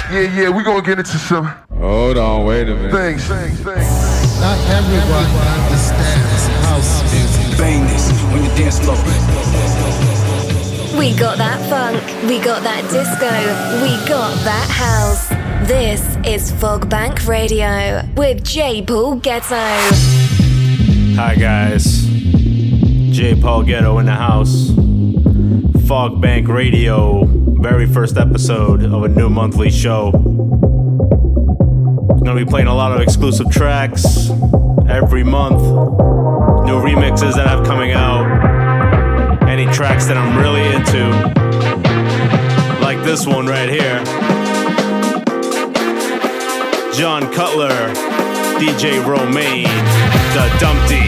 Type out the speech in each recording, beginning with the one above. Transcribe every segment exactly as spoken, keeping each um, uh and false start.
Yeah, yeah, we gonna get into some. Hold on, wait a minute. Things, things, things. Not everyone understands house music. Bang this on your dance floor. We got that funk, we got that disco, we got that house. This is Fogbank Radio with J. Paul Ghetto. Hi guys, J. Paul Ghetto in the house. Fogbank Radio, very first episode of a new monthly show. Gonna be playing a lot of exclusive tracks every month. New remixes that have coming out. Any tracks that I'm really into. Like this one right here. John Cutler, D J Romaine, The Dumpty.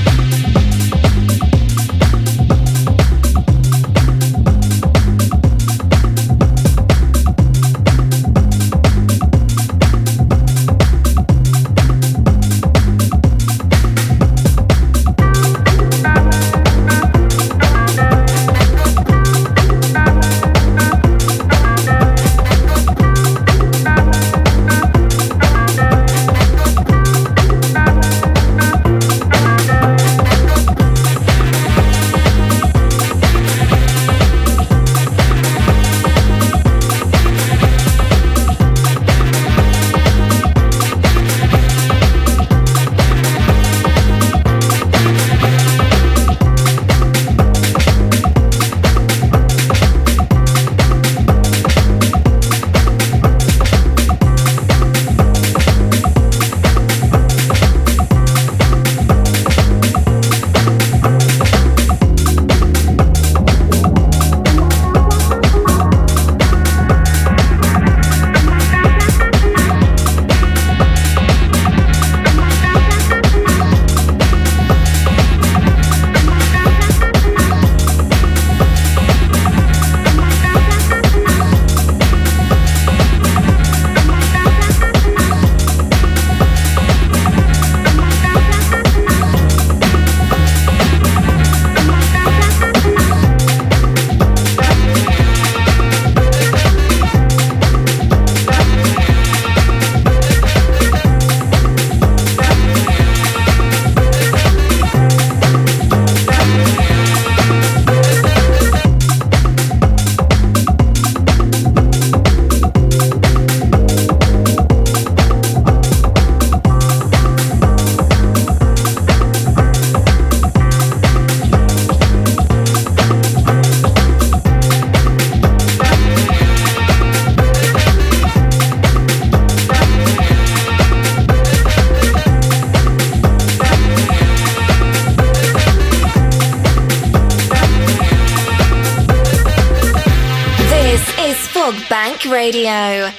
Bank Radio.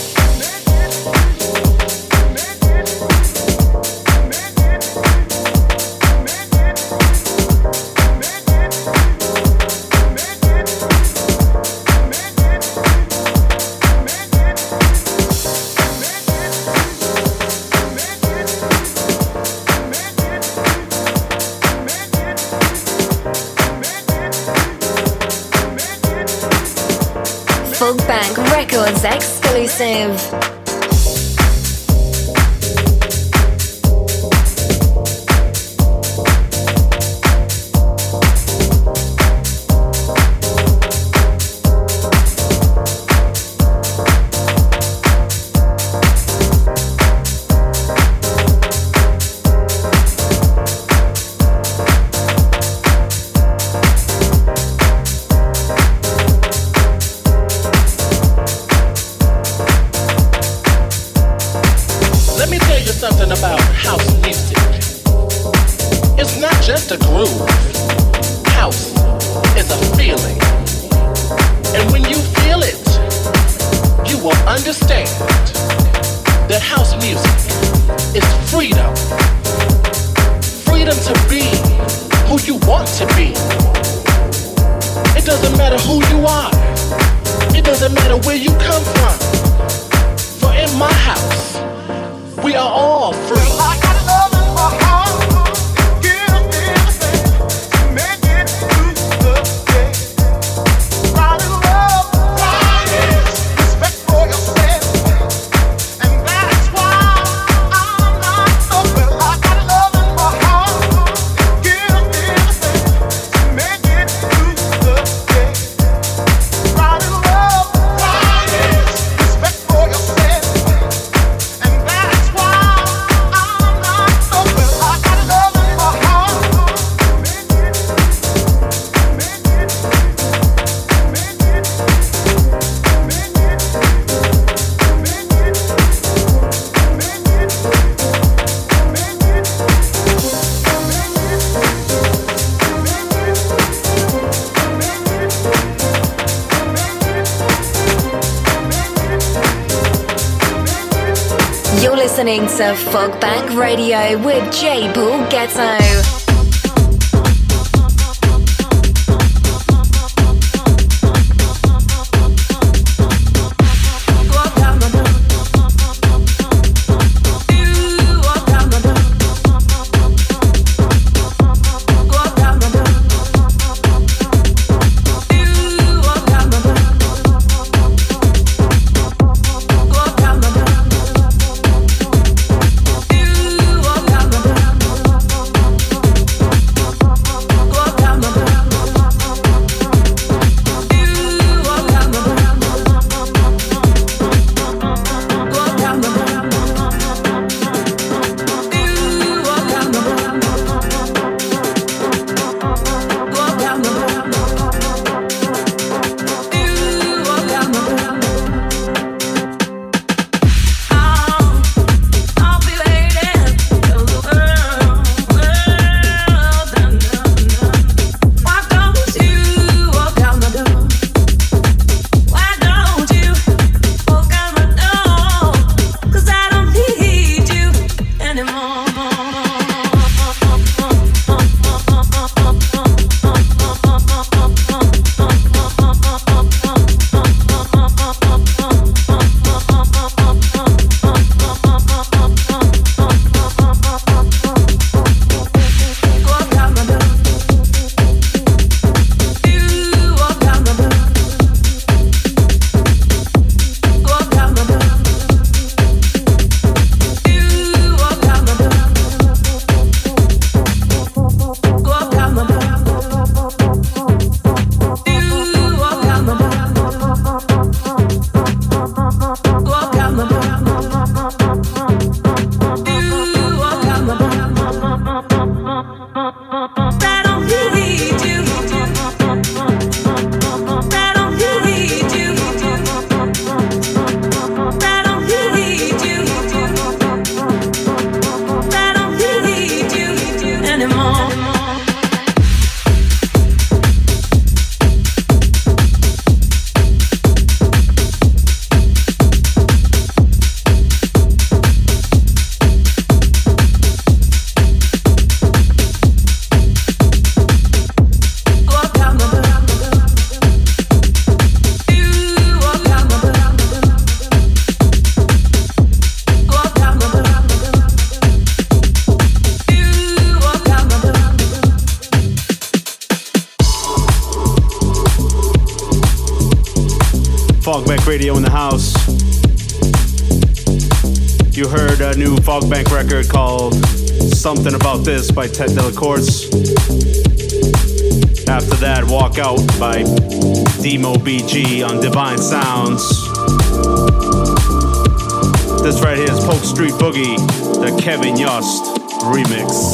Fogbank Records exclusive. Respect for yourself. listening to Fogbank Radio with J. Paul Ghetto. Fogbank Radio in the house. You heard a new Fogbank record called Something About This by Ted Delacourse. After that, Walk Out by Demo B G on Divine Sounds. This right here is Polk Street Boogie, the Kevin Yost remix.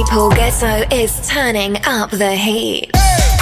Paul Ghetto is turning up the heat.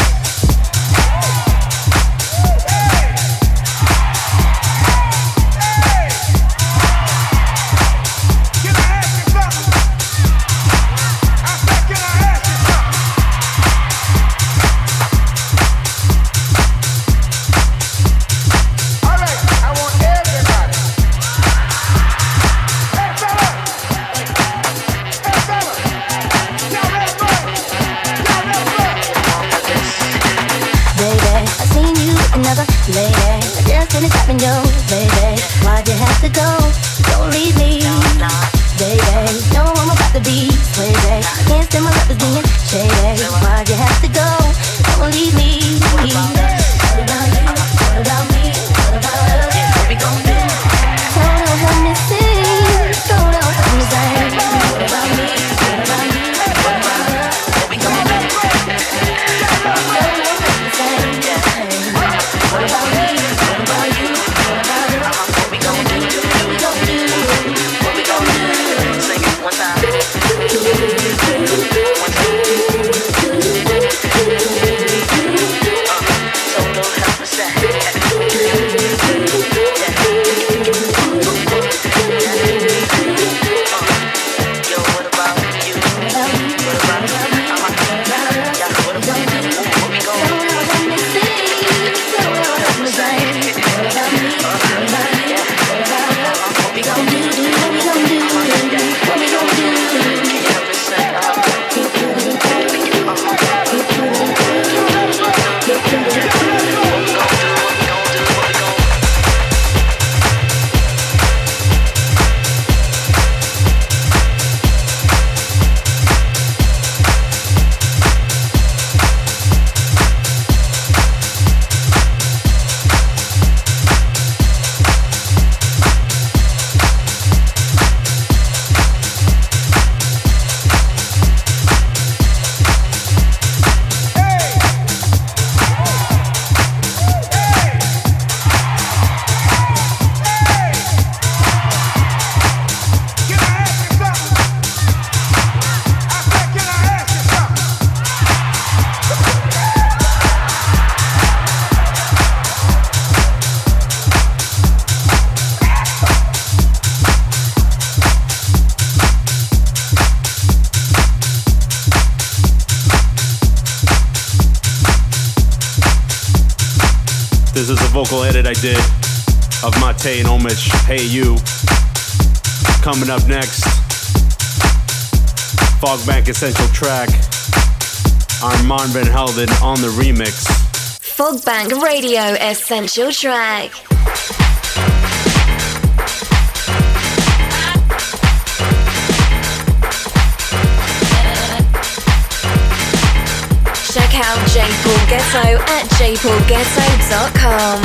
This is a vocal edit I did of Mate and Omich, Hey You. Coming up next, Fogbank Essential Track, Armand Van Helden on the remix. Fogbank Radio Essential Track. Check out J Paul Ghetto at j paul ghetto dot com.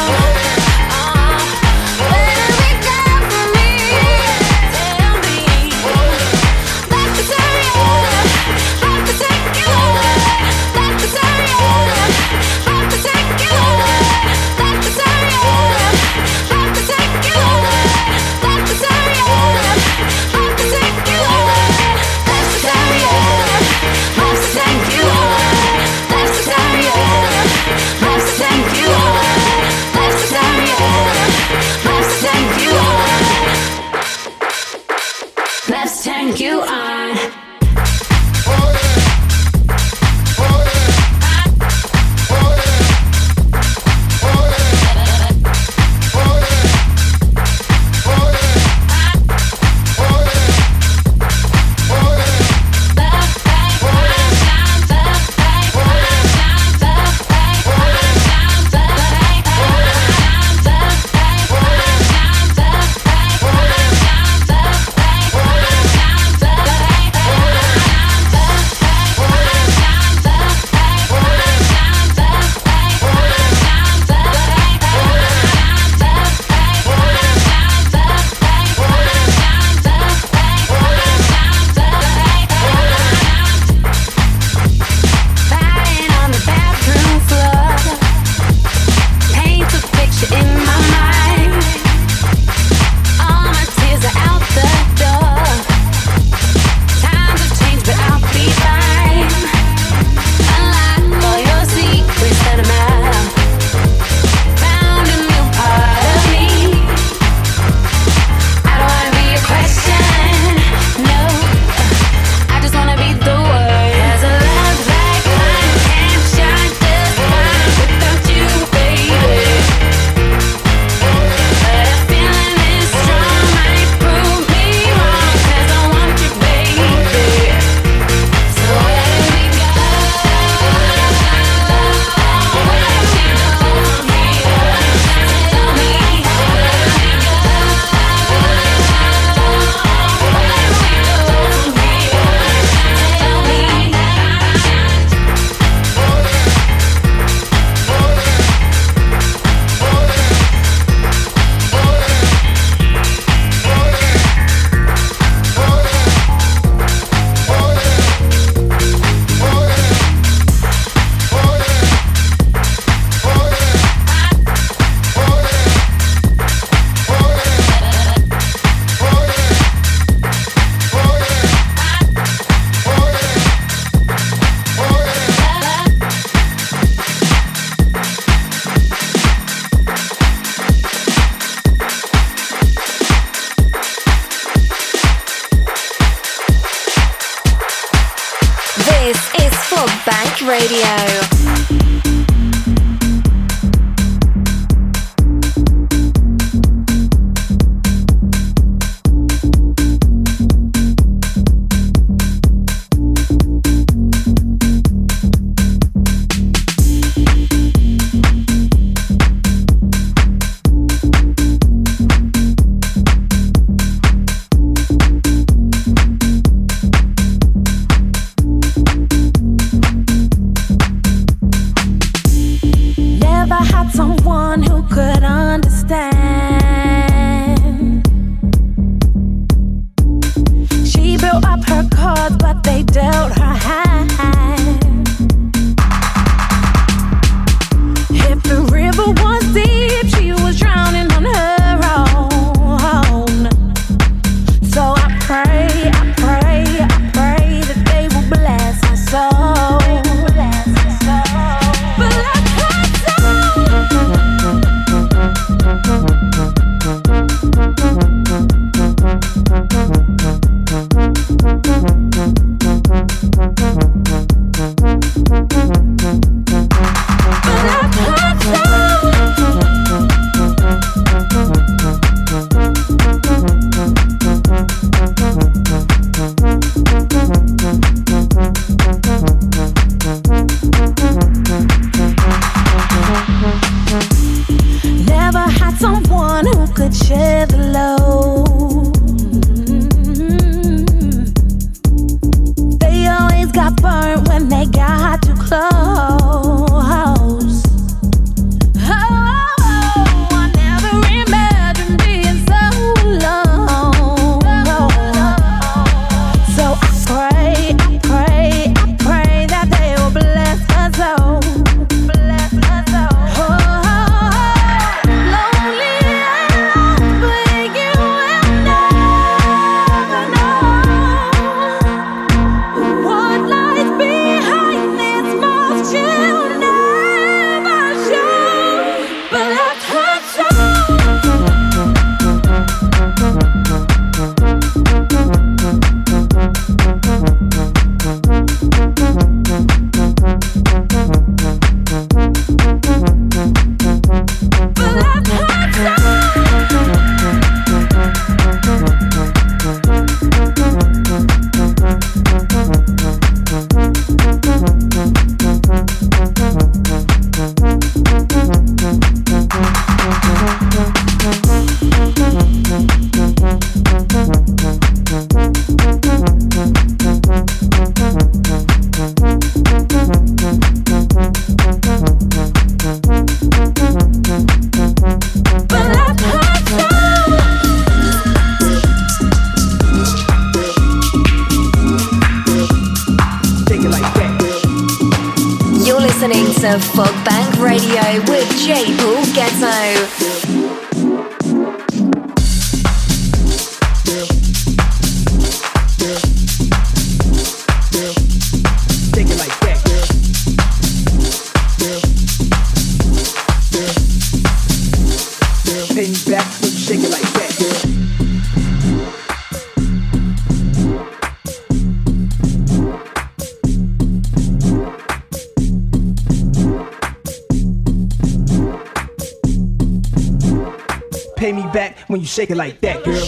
Tell me Radio. To Fog Bank Radio with J. Paul Ghetto. Pay me back when you shake it like that, girl.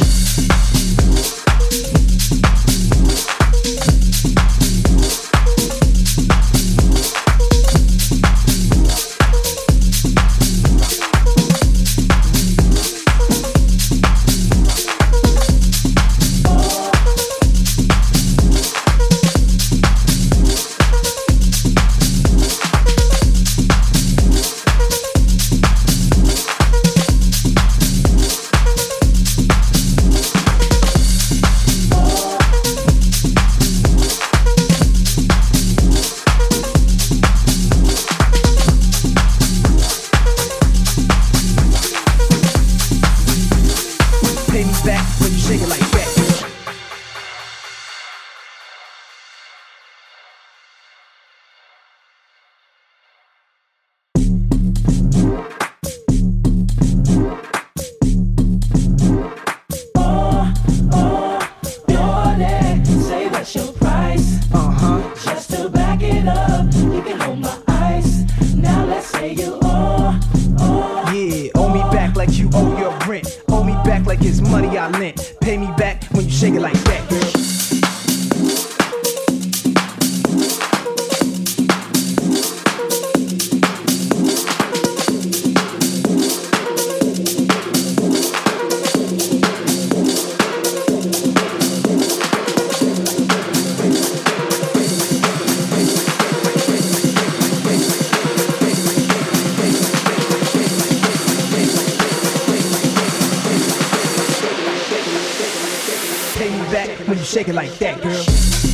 you shake it like that, girl.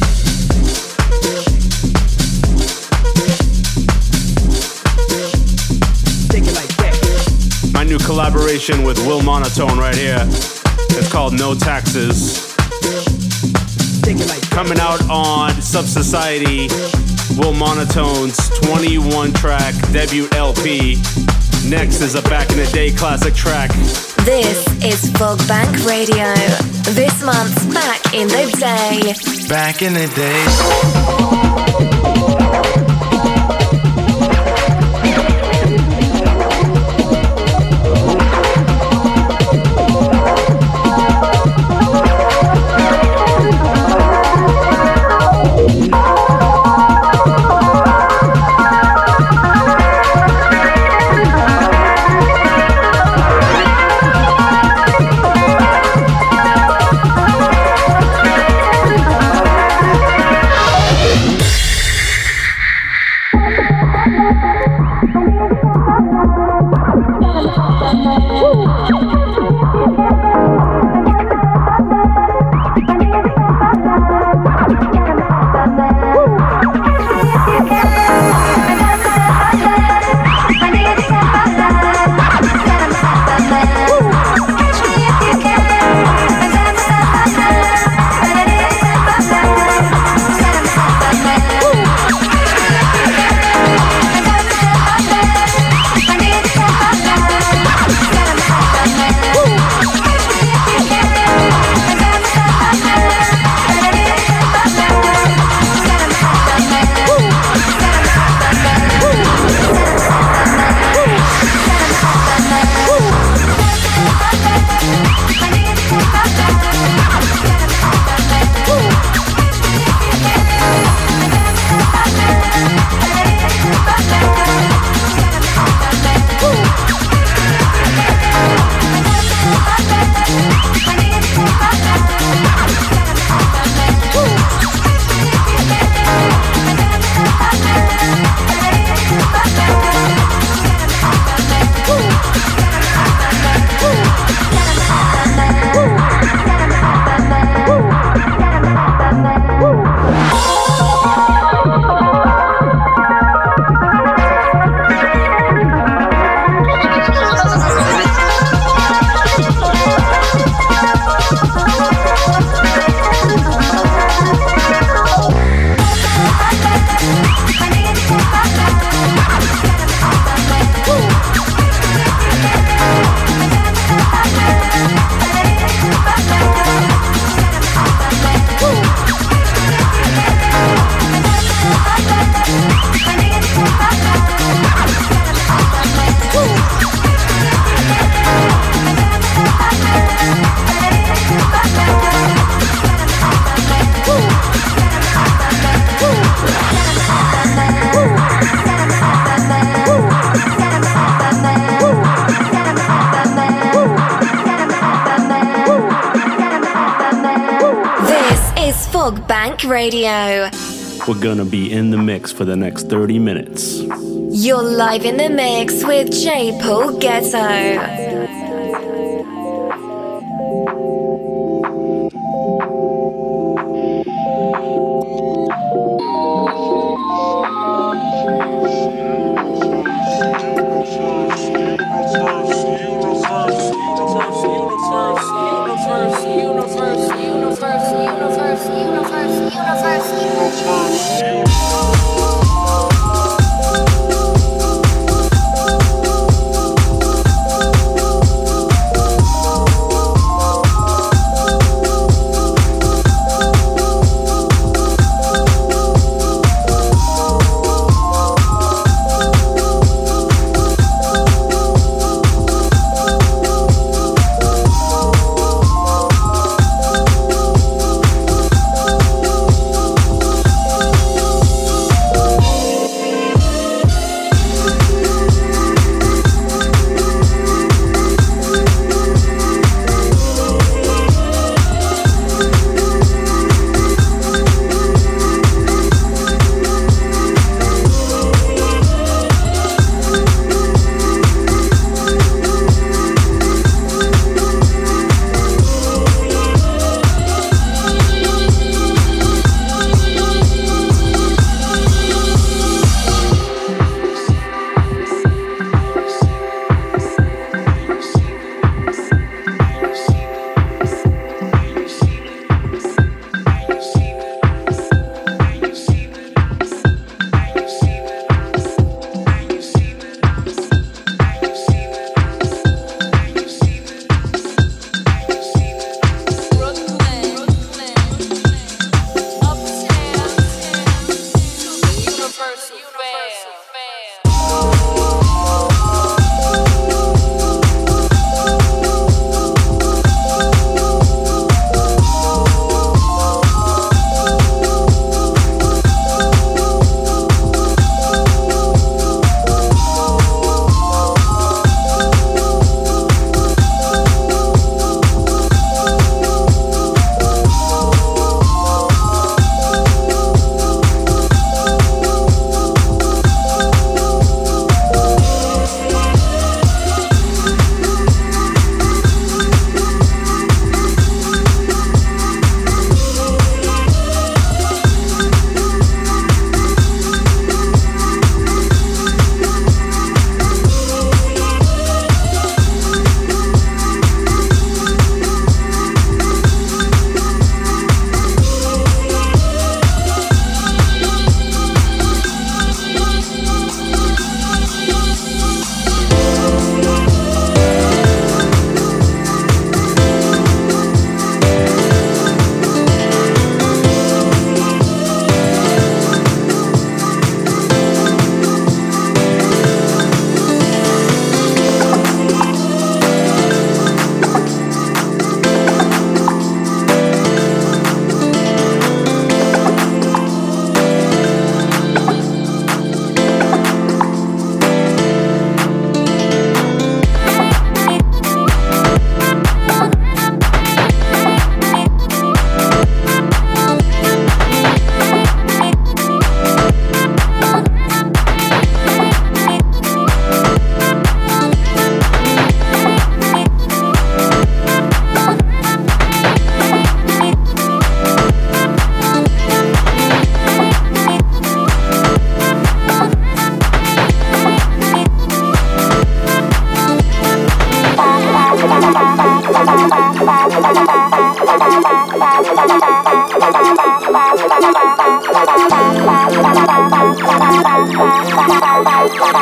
Shake it like that, girl. My new collaboration with Will Monotone right here. It's called No Taxes. Shake it like that. Coming out on Sub Society, Will Monotone's twenty-one track debut L P. Next is a back in the day classic track. This is Fog Bank Radio. This month's Back in the Day. Back in the day. Radio. We're gonna be in the mix for the next thirty minutes. You're live in the mix with J. Paul Ghetto. Universe, universe, universe, universe, universe.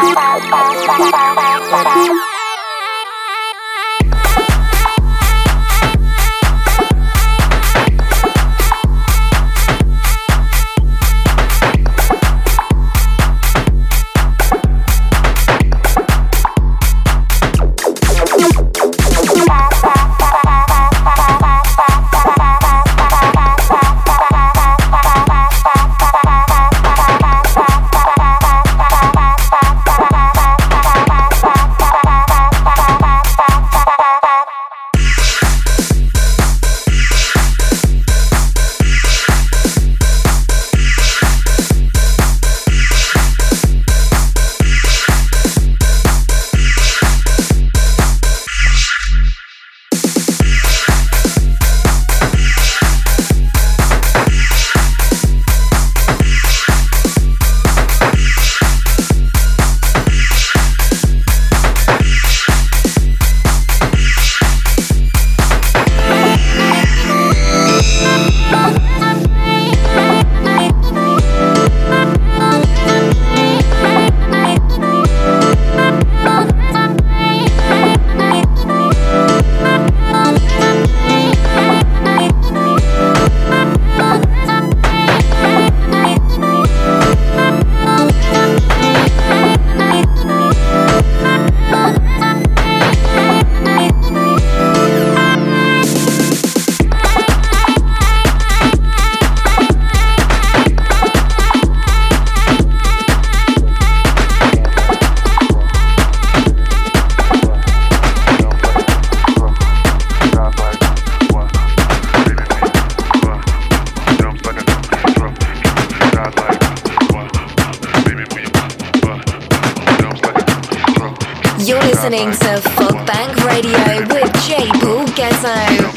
listening to Fog Bank Radio with J. Paul Ghetto.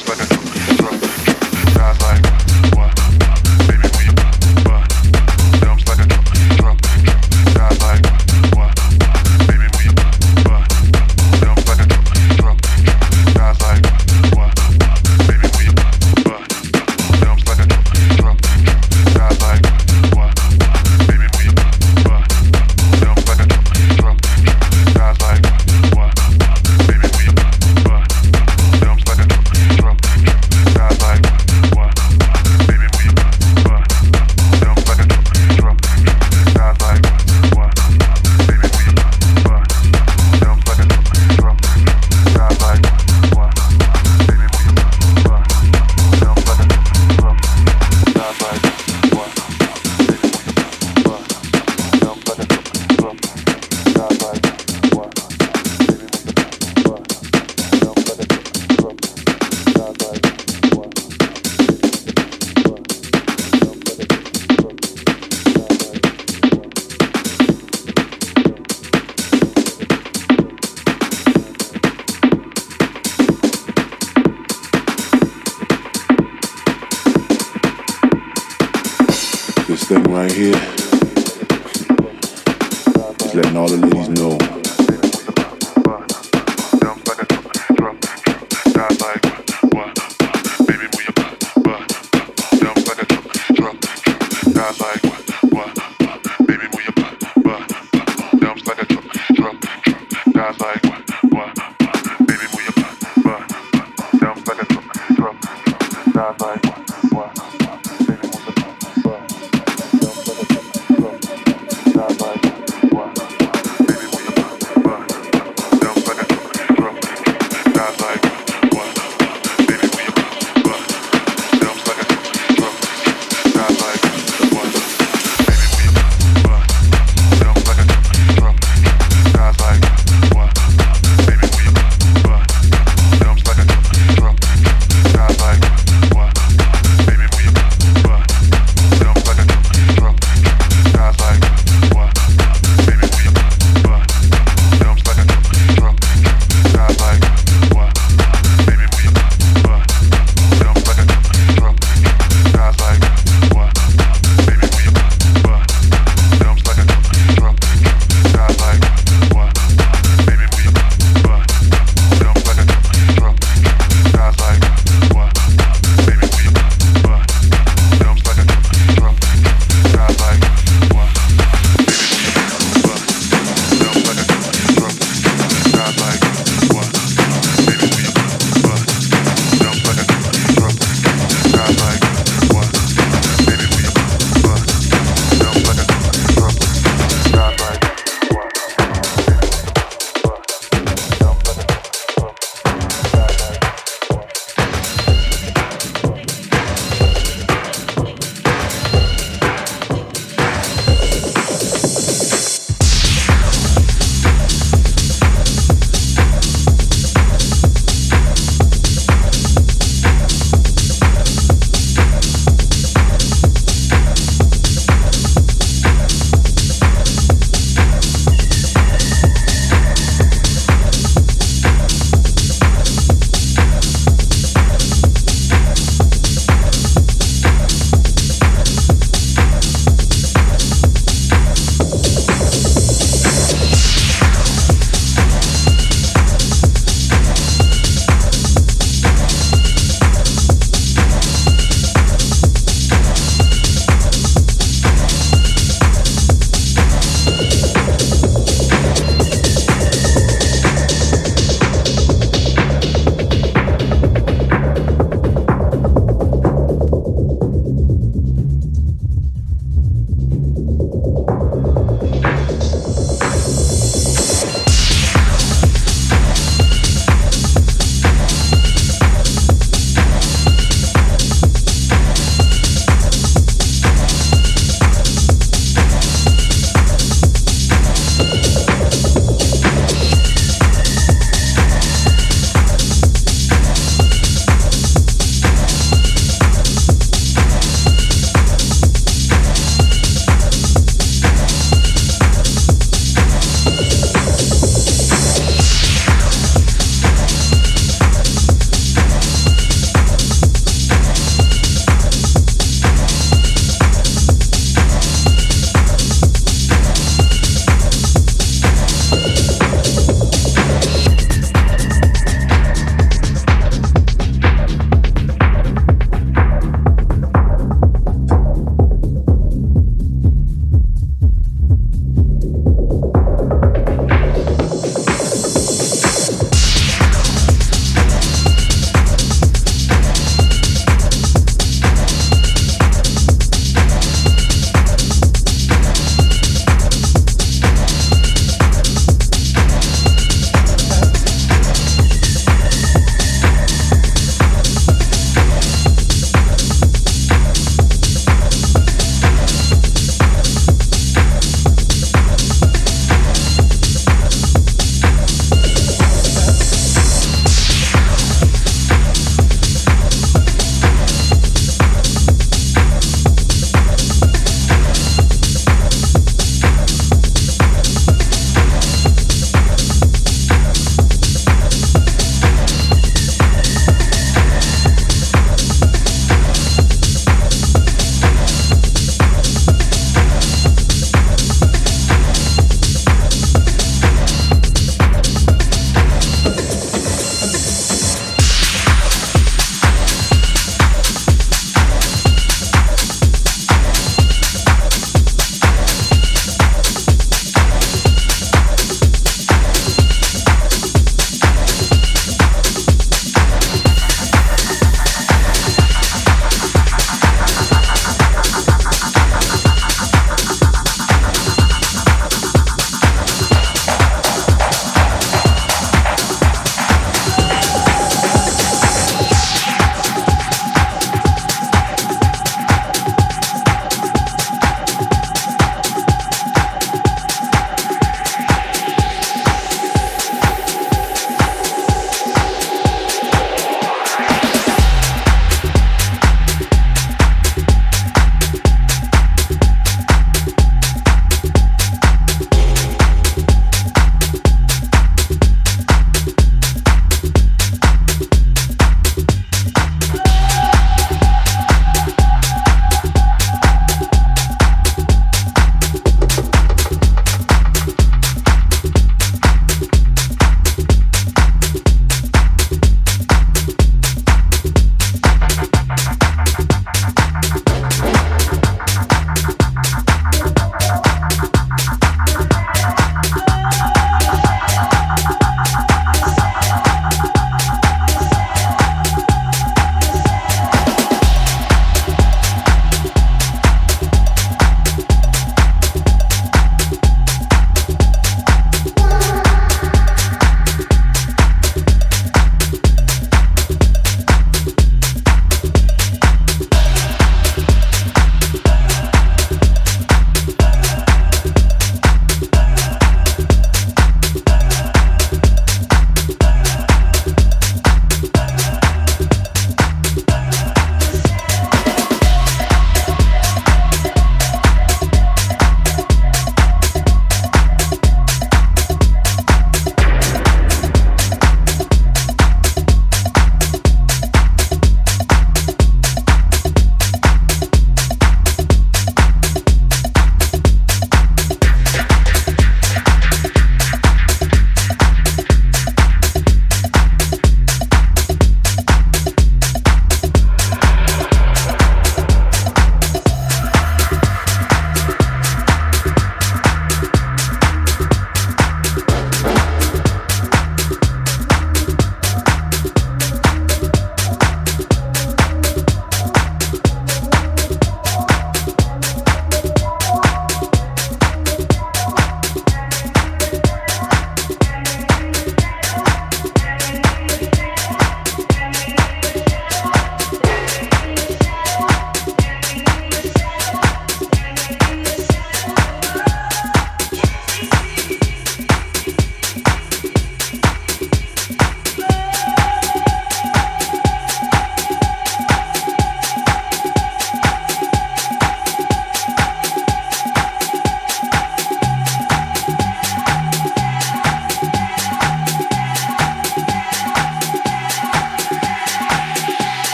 Right here, just letting all the ladies know.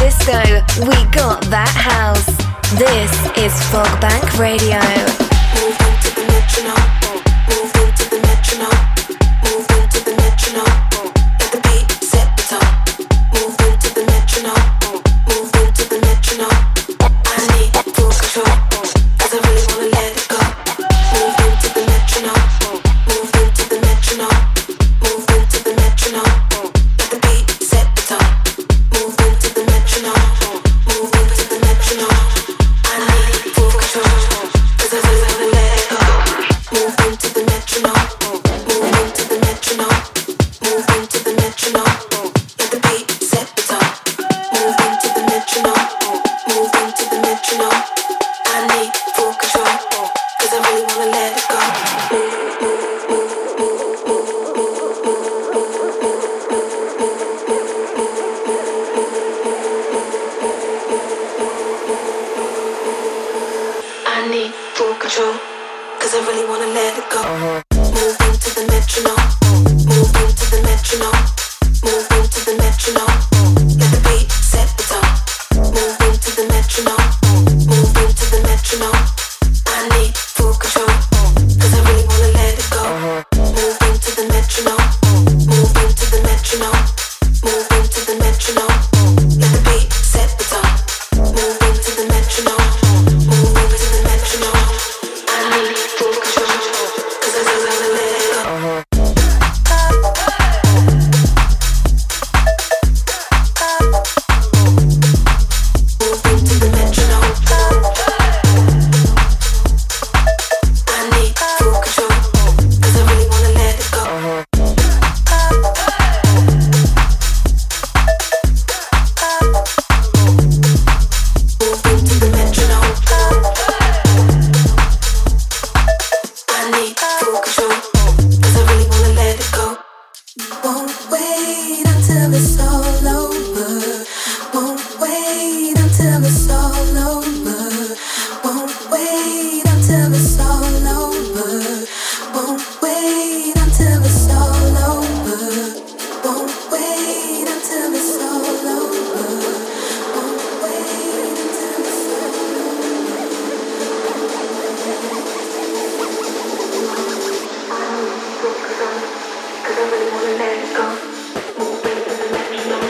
disco, we got that house. This is Fogbank Radio. Move into the metronome, move into the metronome, move into the metronome. Let the beat set the tone. Move into the metronome, move into the metronome. I need full control, 'cause I really wanna let it go. Move into the metronome, move into the metronome, move into the metronome. Let the beat set the tone. Move into the metronome, move into the metronome. I need full control, 'cause I really wanna let it go. Move into the metronome, move into the metronome, move into the metronome. Let the beat set the tone. Move into the metronome, move into the metronome. I need full control, 'cause I really wanna let it go. Move, move, move, move, move, move, move, I need full control, 'cause I really wanna let it go. Move into the metronome, move into the metronome, move into the metronome. Let the beat set the tone. Move into the metronome, move into the metronome. I need full control, 'cause I really wanna let it go. Move into the metronome, move into the metronome, move into the metronome. Let the beat set the tone. Move into the metronome, move into the metronome. I need full control, 'cause I really wanna let it go. Move into the metronome. I need full control, 'cause I really wanna let it go. Move into the metronome. I need full control, 'cause I really wanna let it go. Won't wait until it's all over. Won't wait until it's all over. Won't wait until it's all over. Won't wait until it's all over. Won't wait until it's all over. Won't wait until it's all over. 'Cause I really wanna let it go. Move into the metronome.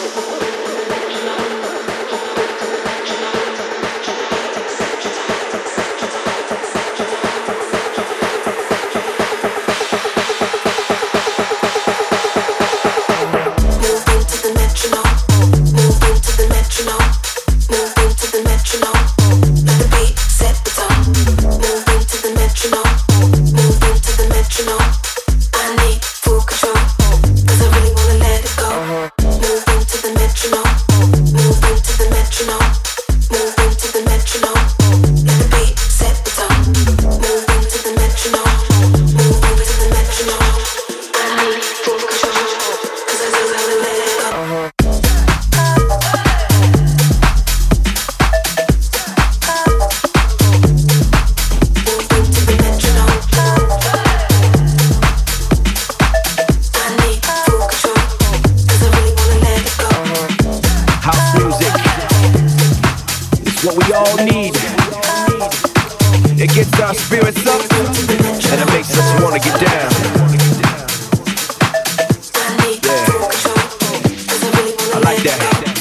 Move into the metronome, move into the metronome, move into the metronome. Let the beat set the tone. Move into the metronome, move into the metronome. I need full control, 'cause I really wanna let it go. Move into the metronome, move into the metronome, move into the metronome. Let the beat set the tone. Move into the metronome, move into the metronome. I need full control, 'cause I really wanna let it go. Move into the metronome. I need full control, 'cause I really wanna let it go. House music is what we all need. It gets our spirits up and it makes us want to get down. I need full control, 'cause I really wanna I like let that. it go.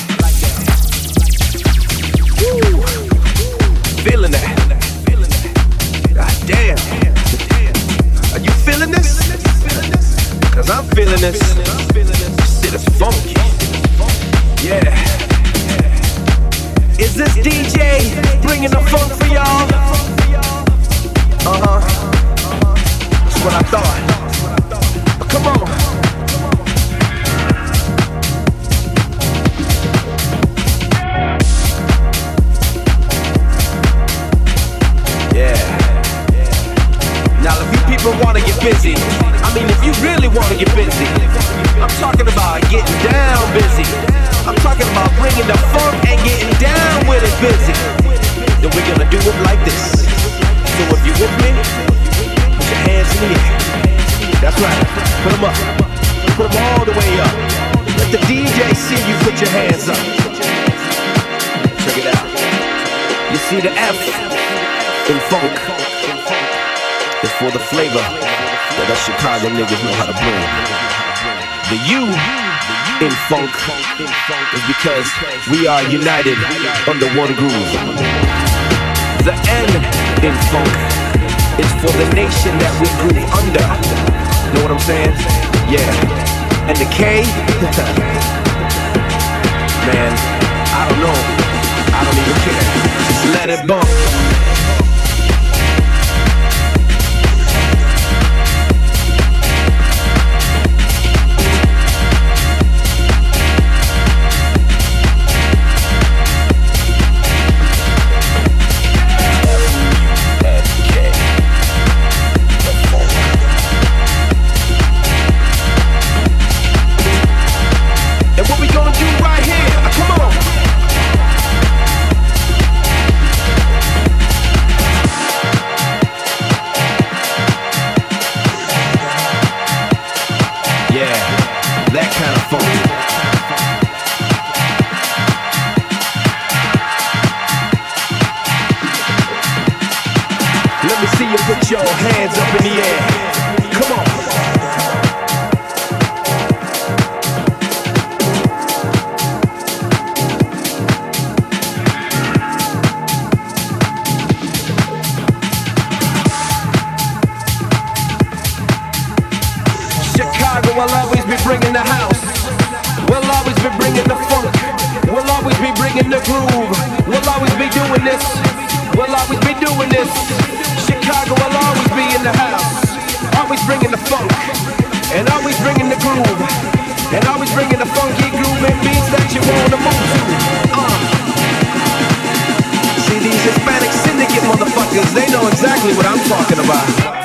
Woo. Feeling that. God damn. Are you feeling this? 'Cause I'm feeling this. Shit is funky. Yeah. Is this D J bringing the funk for y'all? Uh-huh. That's what I thought. Come on. Yeah. Now if you people wanna get busy, I mean if you really wanna get busy, I'm talking about getting down busy. I'm talking about bringing the funk and getting down with it busy. Then we're gonna do it like this. So if you with me, put your hands in the air. That's right, put them up. Put them all the way up. Let the D J see you put your hands up. See the F in funk is for the flavor that us Chicago niggas know how to bring. The U in funk is because we are united under one groove. The N in funk is for the nation that we groove under. Know what I'm saying? Yeah. And the K, man, I don't know. I don't even care. Just let it bump. Put your hands up in the air. Come on. Chicago will always be bringing the house. We'll always be bringing the funk. We'll always be bringing the groove. We'll always be doing this. We'll always be doing this. Chicago will always be in the house, always bringing the funk, and always bringing the groove, and always bringing the funky groove and beats that you wanna move to. Uh. See these Hispanic syndicate motherfuckers, they know exactly what I'm talking about.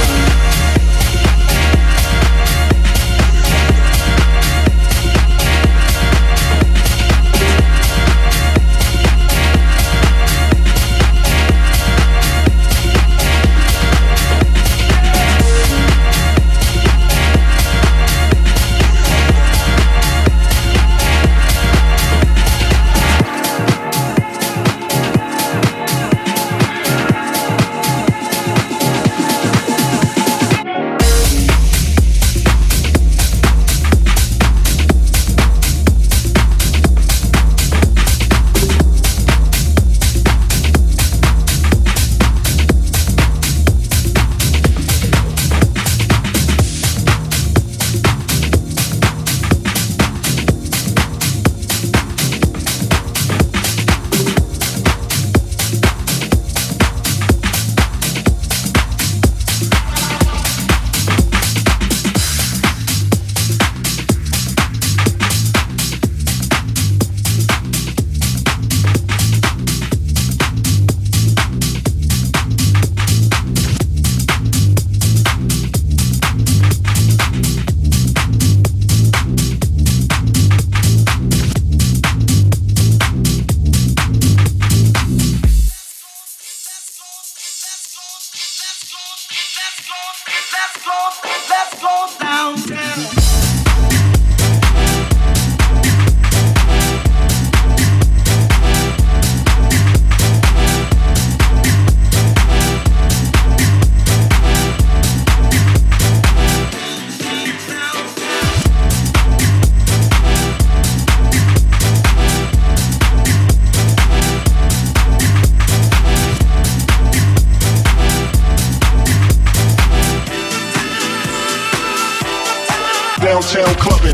Downtown clubbing.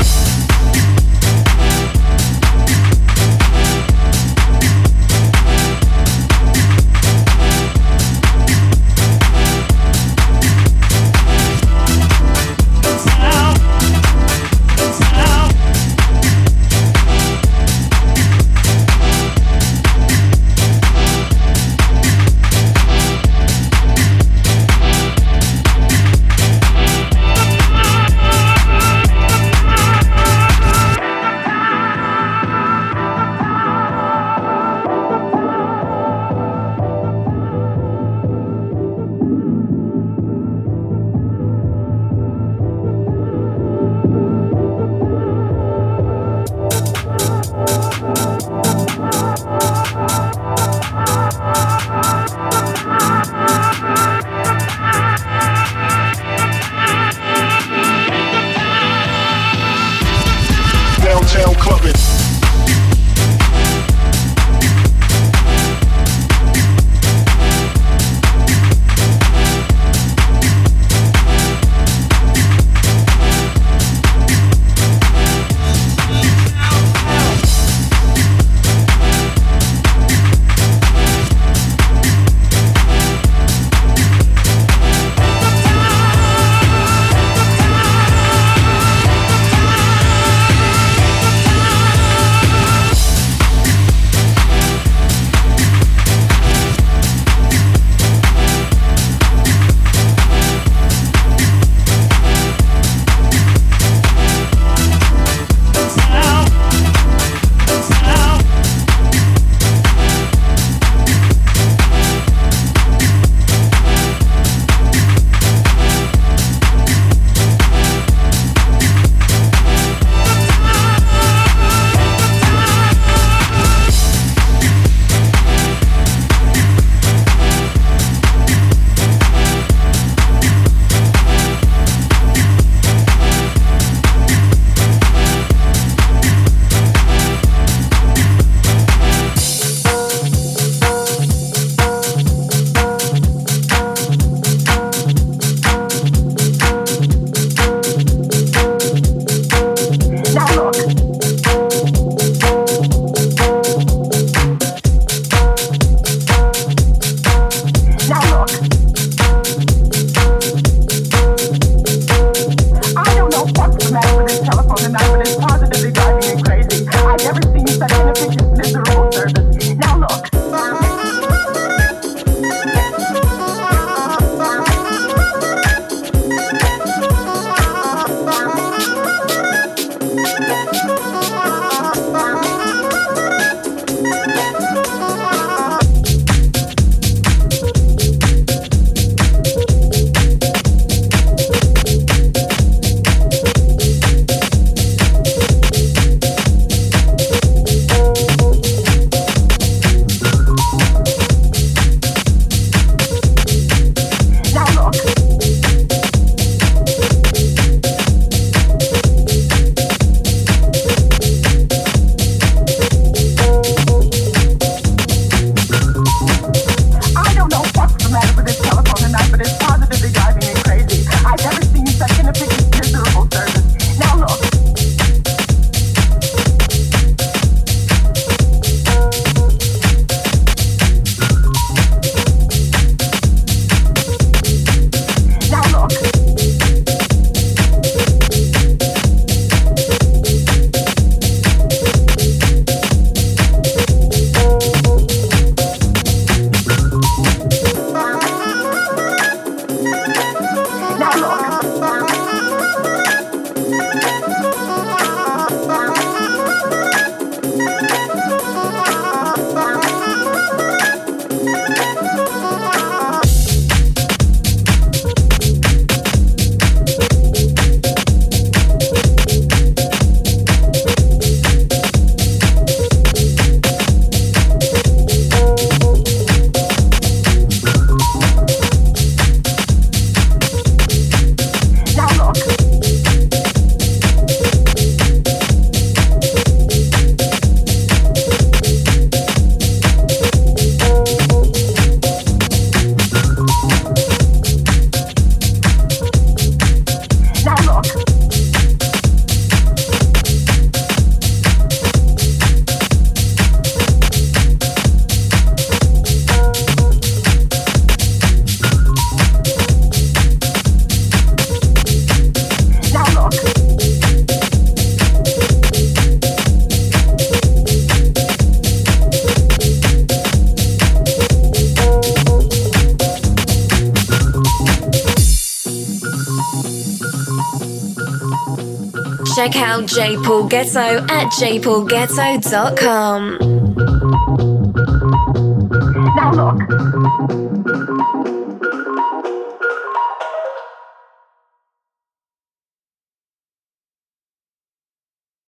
Check out J Paul Ghetto at j paul ghetto dot com. Now look.